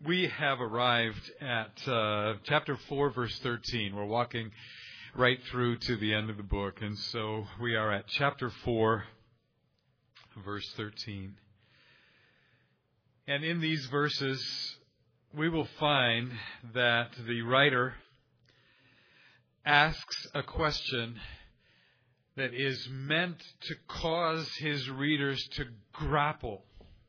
We have arrived at chapter 4, verse 13. We're walking right through to the end of the book. And so we are at chapter 4, verse 13. And in these verses, we will find that the writer asks a question that is meant to cause his readers to grapple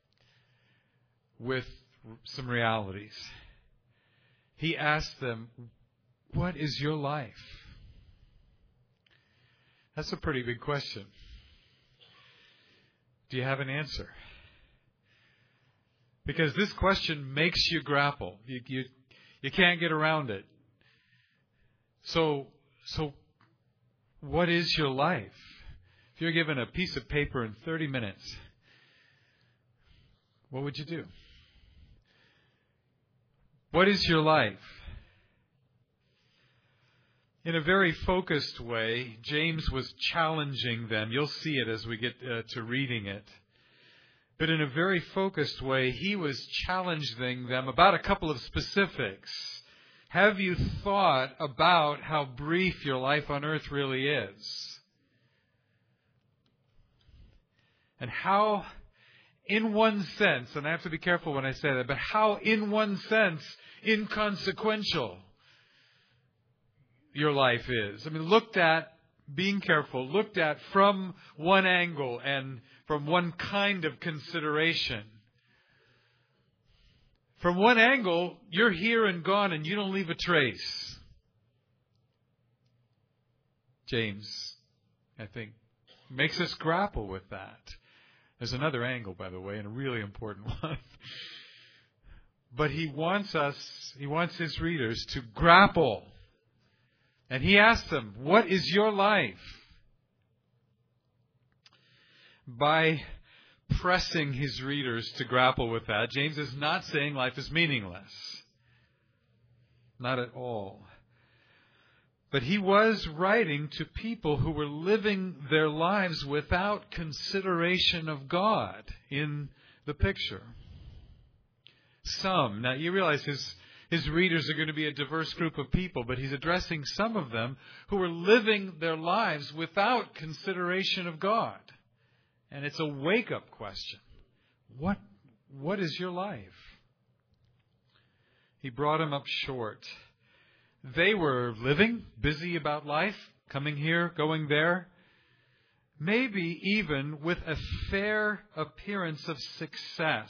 with some realities. He asks them, what is your life? That's a pretty big question. Do you have an answer? Because this question makes you grapple. You can't get around it. So what is your life? If you're given a piece of paper in 30 minutes, what would you do? What is your life? In a very focused way, James was challenging them. You'll see it as we get to reading it. But in a very focused way, he was challenging them about a couple of specifics. Have you thought about how brief your life on earth really is? And how, in one sense, and I have to be careful when I say that, but how, in one sense, inconsequential your life is. I mean, looked at, being careful, looked at from one angle and from one kind of consideration. From one angle, you're here and gone and you don't leave a trace. James, I think, makes us grapple with that. There's another angle, by the way, and a really important one. But he wants his readers to grapple. And he asks them, what is your life? By pressing his readers to grapple with that, James is not saying life is meaningless. Not at all. But he was writing to people who were living their lives without consideration of God in the picture. Some. Now, you realize his readers are going to be a diverse group of people, but he's addressing some of them who are living their lives without consideration of God. And it's a wake-up question. What is your life? He brought them up short. They were living, busy about life, coming here, going there, maybe even with a fair appearance of success.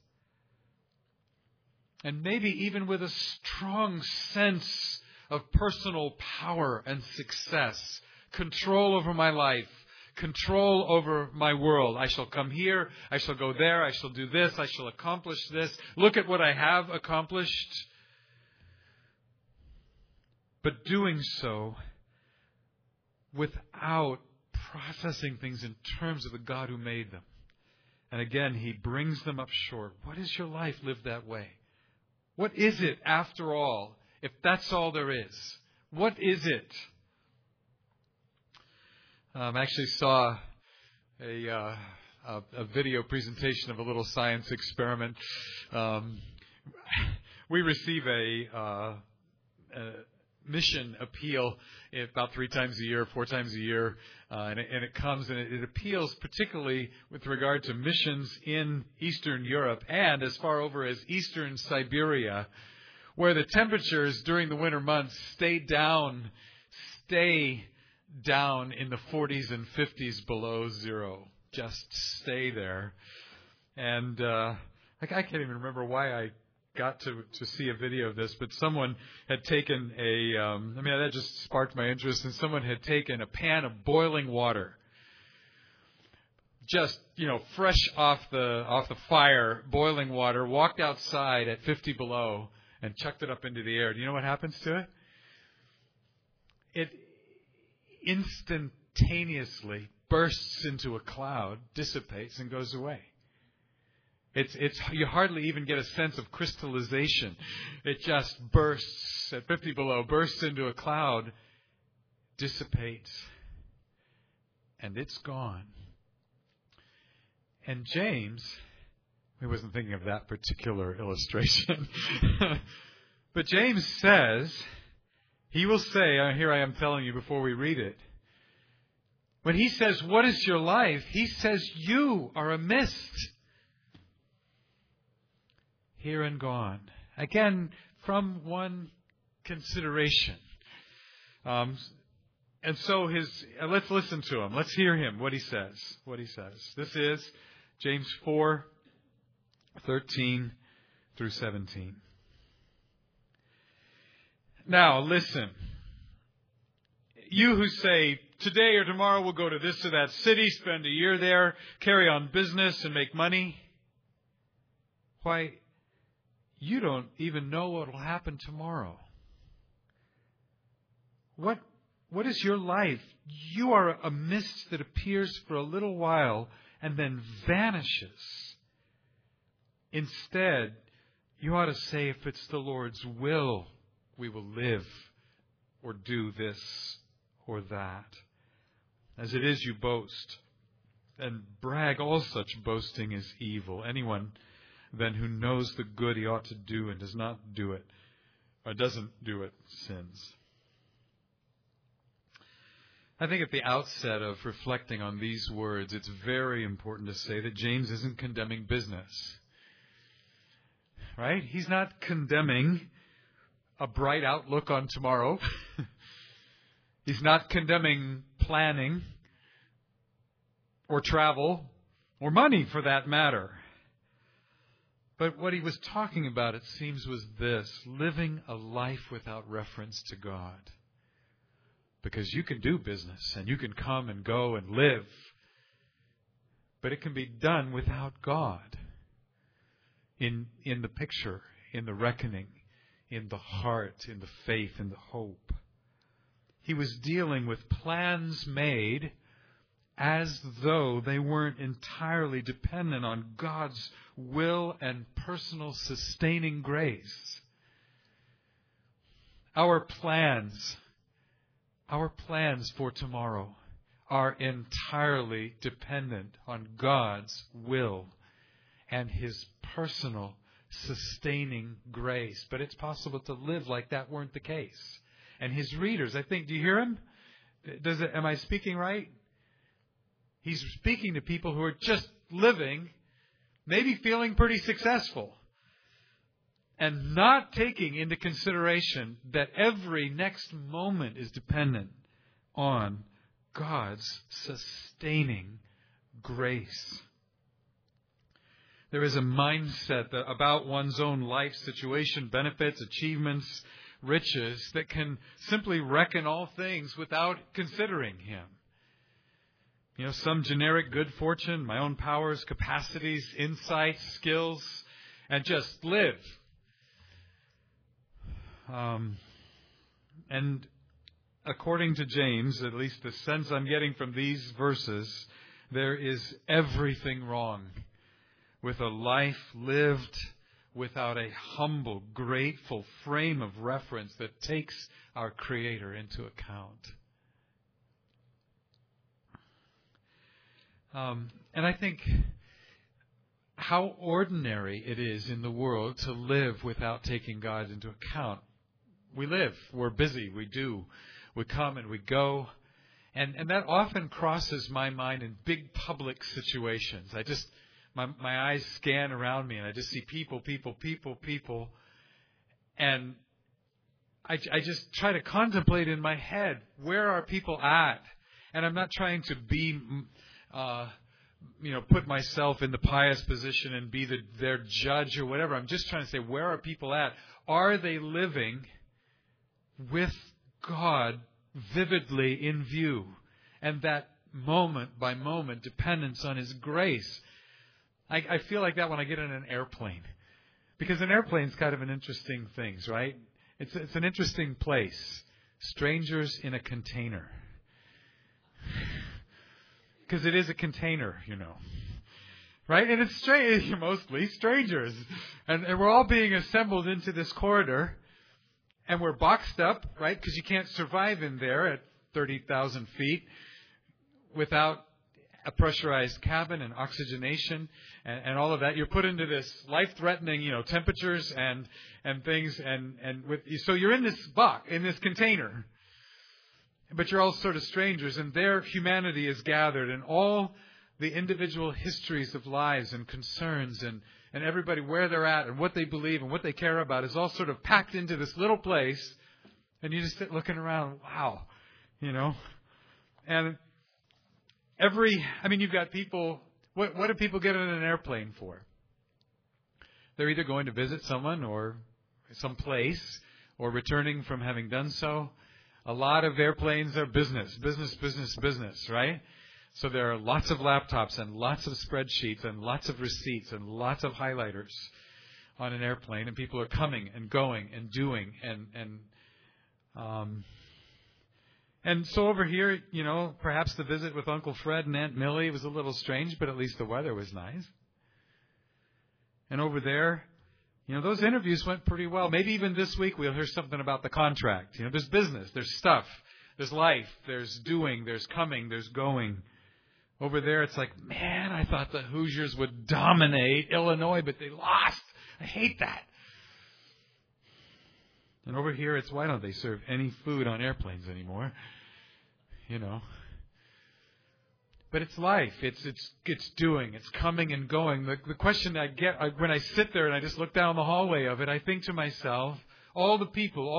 And maybe even with a strong sense of personal power and success. Control over my life. Control over my world. I shall come here. I shall go there. I shall do this. I shall accomplish this. Look at what I have accomplished. But doing so without processing things in terms of the God who made them. And again, he brings them up short. What is your life lived that way? What is it, after all, if that's all there is? What is it? I actually saw a video presentation of a little science experiment. We receive a mission appeal about 3 times a year, 4 times a year, and it comes and it appeals particularly with regard to missions in Eastern Europe and as far over as Eastern Siberia, where the temperatures during the winter months stay down in the 40s and 50s below zero. Just stay there. And I can't even remember why I got to see a video of this, but someone had taken that just sparked my interest, and someone had taken a pan of boiling water, just, fresh off the fire, boiling water, walked outside at 50 below and chucked it up into the air. Do you know what happens to it? It instantaneously bursts into a cloud, dissipates, and goes away. It's you hardly even get a sense of crystallization. It just bursts at 50 below, bursts into a cloud, dissipates, and it's gone. And James, He wasn't thinking of that particular illustration. But James says, he will say, here I am telling you before we read it, when he says, what is your life? He says, you are a mist. Here and gone. Again, from one consideration. And so let's listen to him. Let's hear him, what he says. This is James 4:13 through 17. Now, listen. You who say, today or tomorrow we'll go to this or that city, spend a year there, carry on business and make money. Why, you don't even know what will happen tomorrow. What is your life? You are a mist that appears for a little while and then vanishes. Instead, you ought to say, if it's the Lord's will, we will live or do this or that. As it is, you boast and brag. All such boasting is evil. Anyone then who knows the good he ought to do and does not do it, or doesn't do it, sins. I think at the outset of reflecting on these words, it's very important to say that James isn't condemning business. Right? He's not condemning a bright outlook on tomorrow. He's not condemning planning or travel or money for that matter. But what he was talking about, it seems, was this: living a life without reference to God. Because you can do business and you can come and go and live, but it can be done without God in the picture, in the reckoning, in the heart, in the faith, in the hope. He was dealing with plans made as though they weren't entirely dependent on God's will and personal sustaining grace. Our plans for tomorrow are entirely dependent on God's will and His personal sustaining grace. But it's possible to live like that weren't the case. And his readers, I think, do you hear him? Am I speaking right? He's speaking to people who are just living, maybe feeling pretty successful, and not taking into consideration that every next moment is dependent on God's sustaining grace. There is a mindset about one's own life situation, benefits, achievements, riches, that can simply reckon all things without considering Him. You know, some generic good fortune, my own powers, capacities, insights, skills, and just live. And according to James, at least the sense I'm getting from these verses, there is everything wrong with a life lived without a humble, grateful frame of reference that takes our Creator into account. And I think how ordinary it is in the world to live without taking God into account. We live, we're busy, we do, we come and we go. And that often crosses my mind in big public situations. My eyes scan around me and I just see people. And I just try to contemplate in my head, where are people at? And I'm not trying to be, put myself in the pious position and be their judge or whatever. I'm just trying to say, where are people at? Are they living with God vividly in view? And that moment by moment dependence on His grace. I feel like that when I get in an airplane. Because an airplane's kind of an interesting thing, right? It's an interesting place. Strangers in a container. Because it is a container, Right? And it's mostly strangers. And we're all being assembled into this corridor. And we're boxed up, right? Because you can't survive in there at 30,000 feet without a pressurized cabin and oxygenation and all of that. You're put into this life-threatening, temperatures and things, so you're in this container. But you're all sort of strangers, and their humanity is gathered, and all the individual histories of lives and concerns and everybody where they're at and what they believe and what they care about is all sort of packed into this little place, and you just sit looking around, wow, And you've got people, what do people get on an airplane for? They're either going to visit someone or some place or returning from having done so. A lot of airplanes are business, right? So there are lots of laptops and lots of spreadsheets and lots of receipts and lots of highlighters on an airplane, and people are coming and going and doing and so over here, perhaps the visit with Uncle Fred and Aunt Millie was a little strange, but at least the weather was nice. And over there, those interviews went pretty well. Maybe even this week we'll hear something about the contract. There's business, there's stuff, there's life, there's doing, there's coming, there's going. Over there it's like, man, I thought the Hoosiers would dominate Illinois, but they lost. I hate that. And over here it's, why don't they serve any food on airplanes anymore? But it's life. It's doing. It's coming and going. The question I get when I sit there and I just look down the hallway of it, I think to myself, all the people,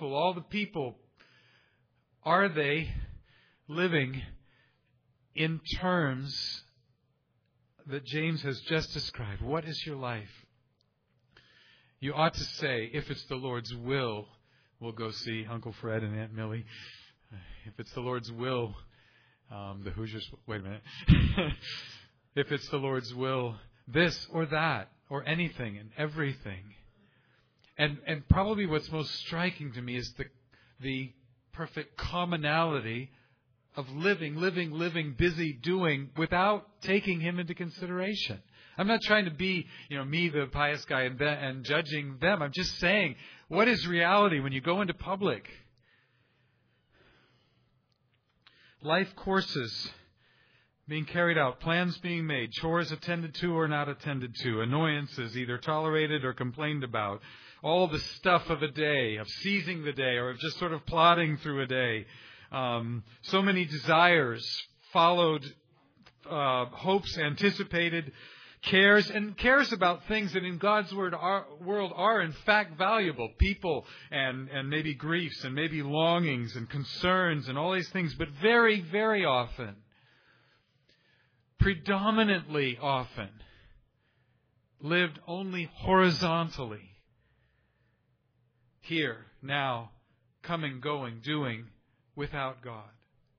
are they living in terms that James has just described? What is your life? You ought to say, if it's the Lord's will, we'll go see Uncle Fred and Aunt Millie. If it's the Lord's will, the Hoosiers, wait a minute. If it's the Lord's will, this or that, or anything and everything. And probably what's most striking to me is the perfect commonality of living, busy, doing, without taking Him into consideration. I'm not trying to be, me, the pious guy, and judging them. I'm just saying, what is reality when you go into public? Life courses being carried out, plans being made, chores attended to or not attended to, annoyances either tolerated or complained about, all the stuff of a day, of seizing the day, or of just sort of plodding through a day. So many desires followed, hopes anticipated, cares about things that in God's world are in fact valuable. People and maybe griefs and maybe longings and concerns and all these things, but very, very often, predominantly often, lived only horizontally. Here, now, coming, going, doing, without God.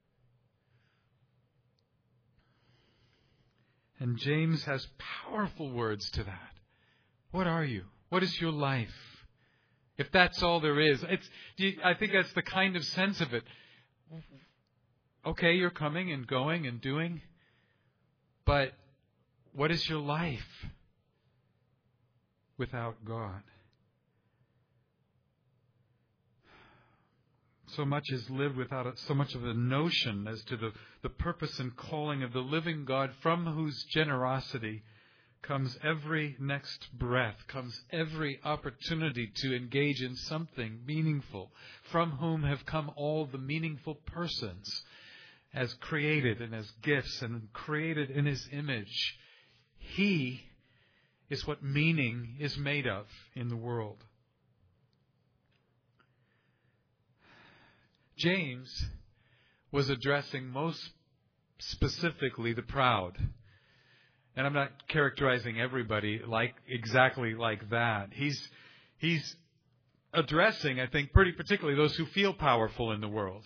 And James has powerful words to that. What are you? What is your life? If that's all there is, I think that's the kind of sense of it. Okay, you're coming and going and doing, but what is your life without God? So much is lived without so much of a notion as to the purpose and calling of the living God, from whose generosity comes every next breath, comes every opportunity to engage in something meaningful, from whom have come all the meaningful persons as created and as gifts and created in His image. He is what meaning is made of in the world. James was addressing most specifically the proud. And I'm not characterizing everybody exactly like that. He's addressing, I think, pretty particularly those who feel powerful in the world.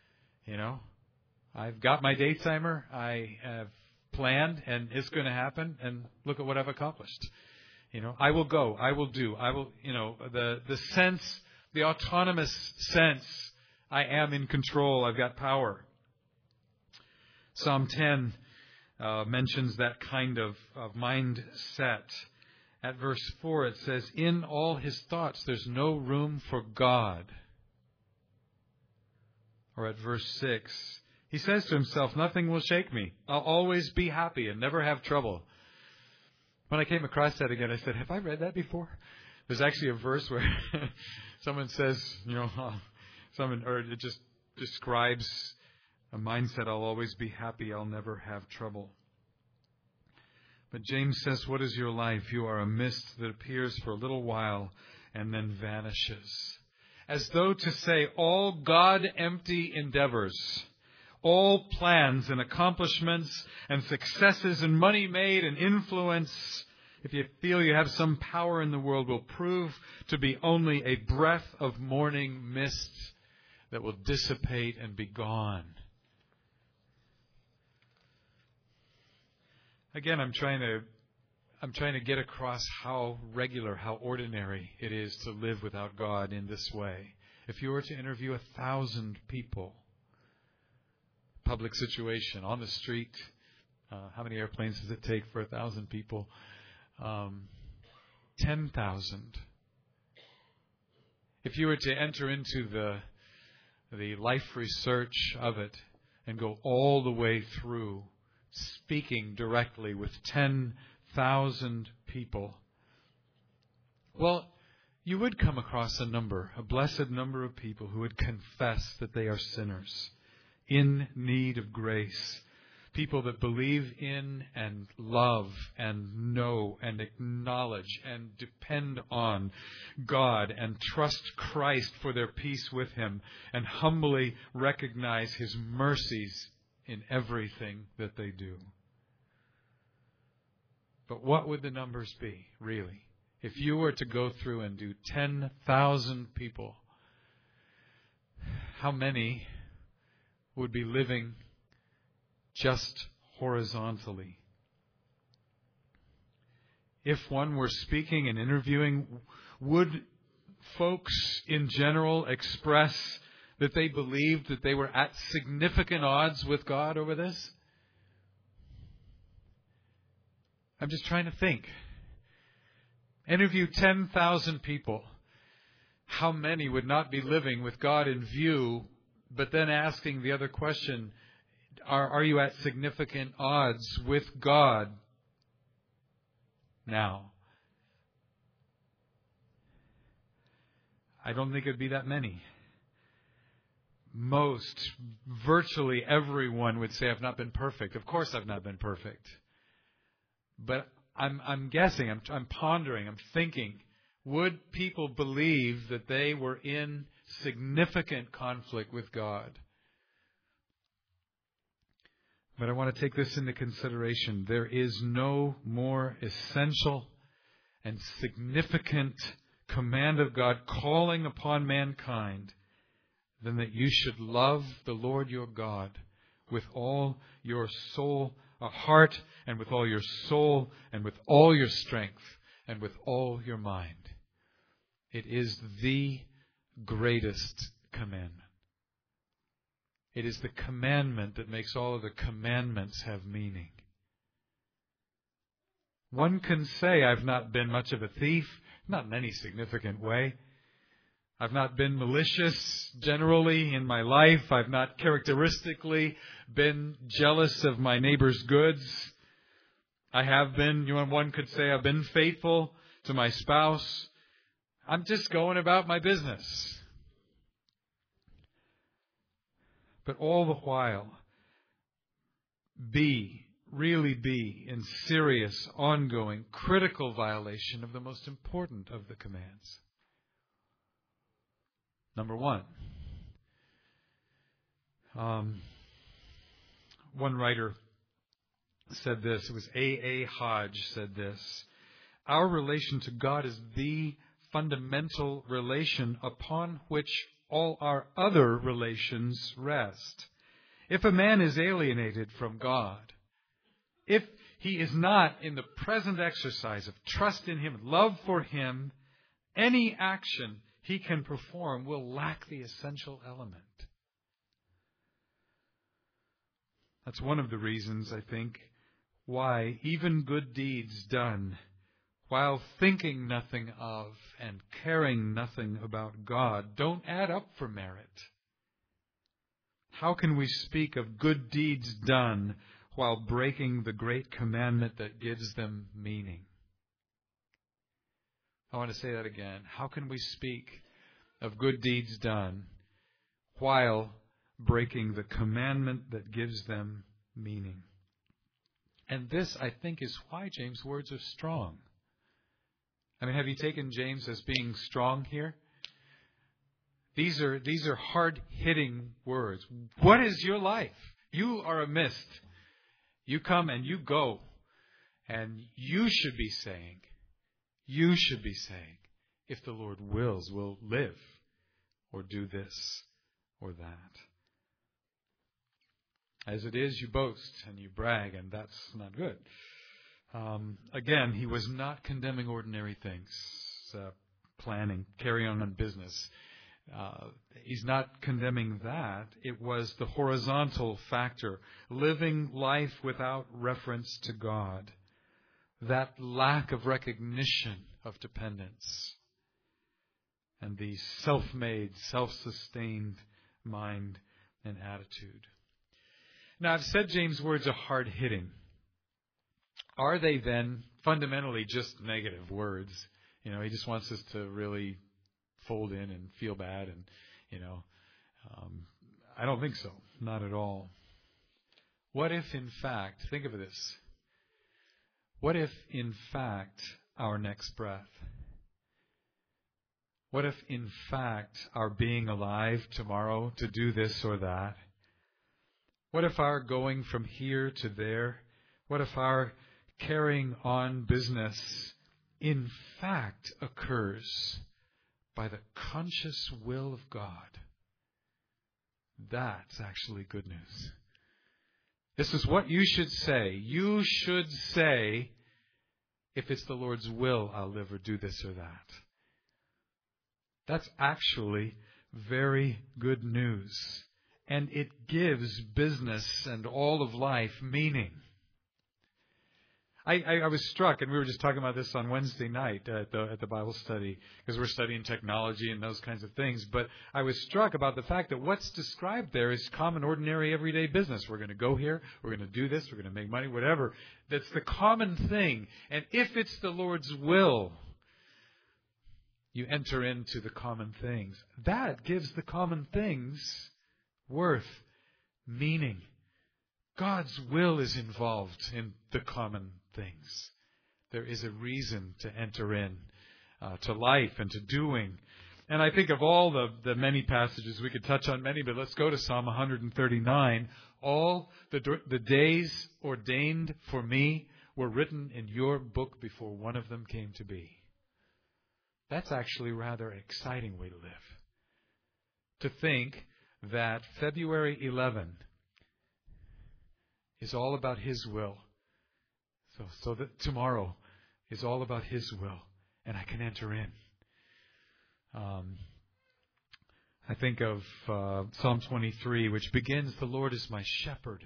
I've got my date timer. I have planned, and it's going to happen. And look at what I've accomplished. I will go. I will do. I will. The sense, the autonomous sense. I am in control. I've got power. Psalm 10 mentions that kind of mindset. At verse 4 it says, in all his thoughts there's no room for God. Or at verse 6, He says to himself, nothing will shake me. I'll always be happy and never have trouble. When I came across that again, I said, have I read that before? There's actually a verse where someone says, or it just describes a mindset, I'll always be happy, I'll never have trouble. But James says, what is your life? You are a mist that appears for a little while and then vanishes. As though to say, all God-empty endeavors, all plans and accomplishments and successes and money made and influence, if you feel you have some power in the world, will prove to be only a breath of morning mist that will dissipate and be gone. Again, I'm trying to get across how regular, how ordinary it is to live without God in this way. If you were to interview 1,000 people, public situation, on the street, how many airplanes does it take for 1,000 people? 10,000. If you were to enter into the life research of it and go all the way through, speaking directly with 10,000 people, well, you would come across a blessed number of people who would confess that they are sinners, in need of grace. People that believe in and love and know and acknowledge and depend on God and trust Christ for their peace with Him and humbly recognize His mercies in everything that they do. But what would the numbers be, really? If you were to go through and do 10,000 people, how many would be living just horizontally? If one were speaking and interviewing, would folks in general express that they believed that they were at significant odds with God over this? I'm just trying to think. Interview 10,000 people. How many would not be living with God in view, but then asking the other question, are you at significant odds with God now? I don't think it would be that many. Virtually everyone would say, I've not been perfect. Of course I've not been perfect. But I'm guessing, I'm pondering, I'm thinking, would people believe that they were in significant conflict with God? But I want to take this into consideration. There is no more essential and significant command of God calling upon mankind than that you should love the Lord your God with all your soul, heart, and with all your soul, and with all your strength, and with all your mind. It is the greatest commandment. It is the commandment that makes all of the commandments have meaning. One can say, I've not been much of a thief, not in any significant way. I've not been malicious generally in my life. I've not characteristically been jealous of my neighbor's goods. I have been, one could say, I've been faithful to my spouse. I'm just going about my business. But all the while, really be in serious, ongoing, critical violation of the most important of the commands. Number one, one writer said this, it was A.A. Hodge said this, our relation to God is the fundamental relation upon which all our other relations rest. If a man is alienated from God, if he is not in the present exercise of trust in Him, love for Him, any action he can perform will lack the essential element. That's one of the reasons, I think, why even good deeds done while thinking nothing of and caring nothing about God don't add up for merit. How can we speak of good deeds done while breaking the great commandment that gives them meaning? I want to say that again. How can we speak of good deeds done while breaking the commandment that gives them meaning? And this, I think, is why James' words are strong. I mean, have you taken James as being strong here? These are hard-hitting words. What is your life? You are a mist. You come and you go. And you should be saying, if the Lord wills, we'll live or do this or that. As it is, you boast and you brag, and that's not good. Again, he was not condemning ordinary things, planning, carrying on business. He's not condemning that. It was the horizontal factor, living life without reference to God, that lack of recognition of dependence, and the self-made, self-sustained mind and attitude. Now, I've said James' words are hard-hitting. Are they then fundamentally just negative words? He just wants us to really fold in and feel bad, and I don't think so. Not at all. What if, in fact, think of this, what if, in fact, our next breath, what if, in fact, our being alive tomorrow to do this or that, what if our going from here to there, what if our carrying on business, in fact, occurs by the conscious will of God? That's actually good news. This is what you should say. You should say, if it's the Lord's will, I'll live or do this or that. That's actually very good news. And it gives business and all of life meaning. I was struck, and we were just talking about this on Wednesday night at the Bible study, because we're studying technology and those kinds of things. But I was struck about the fact that what's described there is common, ordinary, everyday business. We're going to go here, we're going to do this, we're going to make money, whatever. That's the common thing. And if it's the Lord's will, you enter into the common things. That gives the common things worth, meaning. God's will is involved in the common things. There is a reason to enter in to life and to doing. And I think of all the many passages, we could touch on many, but let's go to Psalm 139. All the days ordained for me were written in your book before one of them came to be. That's actually a rather exciting way to live. To think that February 11 is all about His will. So that tomorrow is all about His will, and I can enter in. I think of Psalm 23, which begins, "The Lord is my shepherd."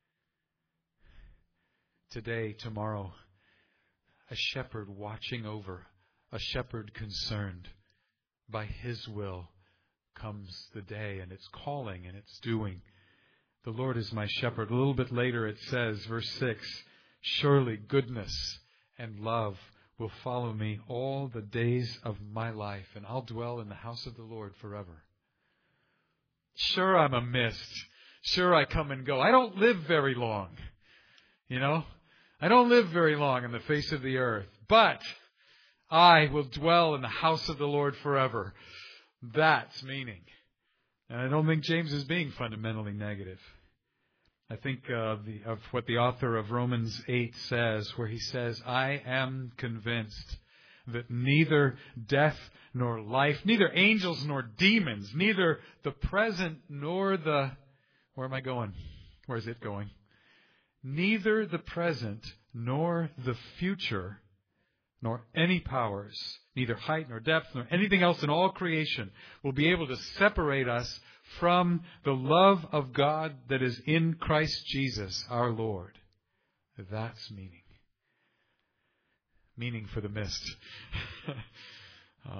Today, tomorrow, a shepherd watching over, a shepherd concerned. By His will comes the day, and its calling, and its doing. The Lord is my shepherd. A little bit later it says, verse 6, "Surely goodness and love will follow me all the days of my life, and I'll dwell in the house of the Lord forever." Sure, I'm a mist. Sure, I come and go. I don't live very long. I don't live very long on the face of the earth. But I will dwell in the house of the Lord forever. That's meaning. And I don't think James is being fundamentally negative. I think of what the author of Romans 8 says, where he says, "I am convinced that neither death nor life, neither angels nor demons, neither the present nor the..." Where am I going? Where is it going? "Neither the present nor the future, nor any powers, neither height nor depth, nor anything else in all creation will be able to separate us from the love of God that is in Christ Jesus our Lord." That's meaning. Meaning for the mist.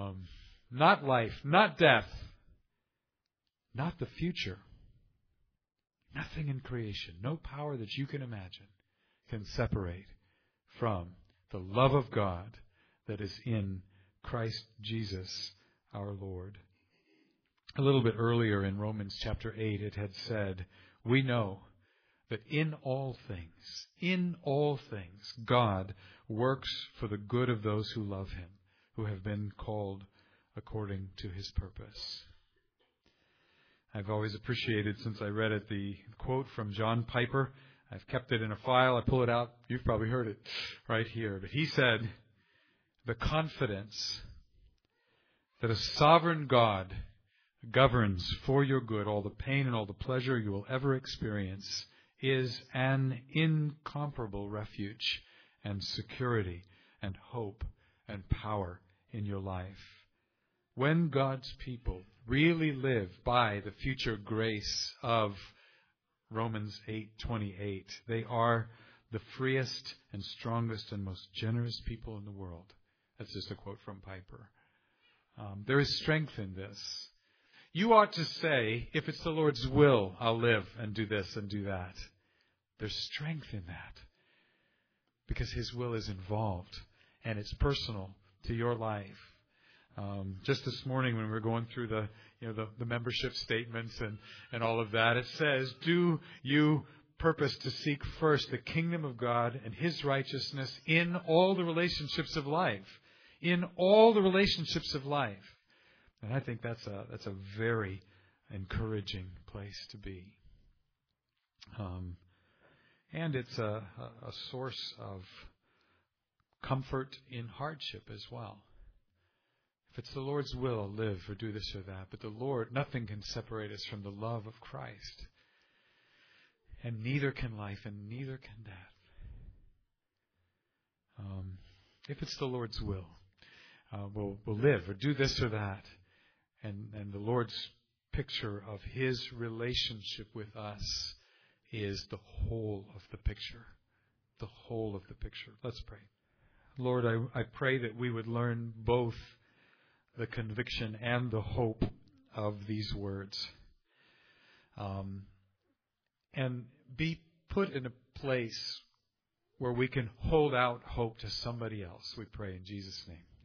Not life, not death, not the future, Nothing in creation, no power that you can imagine, can separate from the love of God that is in Christ Jesus our Lord. A little bit earlier in Romans chapter 8, it had said, we know that in all things, God works for the good of those who love Him, who have been called according to His purpose. I've always appreciated, since I read it, the quote from John Piper. I've kept it in a file. I pull it out. You've probably heard it right here. But he said, the confidence that a sovereign God governs for your good all the pain and all the pleasure you will ever experience is an incomparable refuge and security and hope and power in your life. When God's people really live by the future grace of Romans 8:28, they are the freest and strongest and most generous people in the world. That's just a quote from Piper. There is strength in this. You ought to say, if it's the Lord's will, I'll live and do this and do that. There's strength in that because His will is involved and it's personal to your life. Just this morning when we were going through the membership statements and all of that, it says, do you purpose to seek first the kingdom of God and His righteousness in all the relationships of life. In all the relationships of life. And I think that's a very encouraging place to be. And it's a source of comfort in hardship as well. If it's the Lord's will, I'll live or do this or that. But the Lord, nothing can separate us from the love of Christ. And neither can life and neither can death. If it's the Lord's will, we'll live or do this or that. And the Lord's picture of His relationship with us is the whole of the picture. The whole of the picture. Let's pray. Lord, I pray that we would learn both the conviction and the hope of these words. And be put in a place where we can hold out hope to somebody else. We pray in Jesus' name.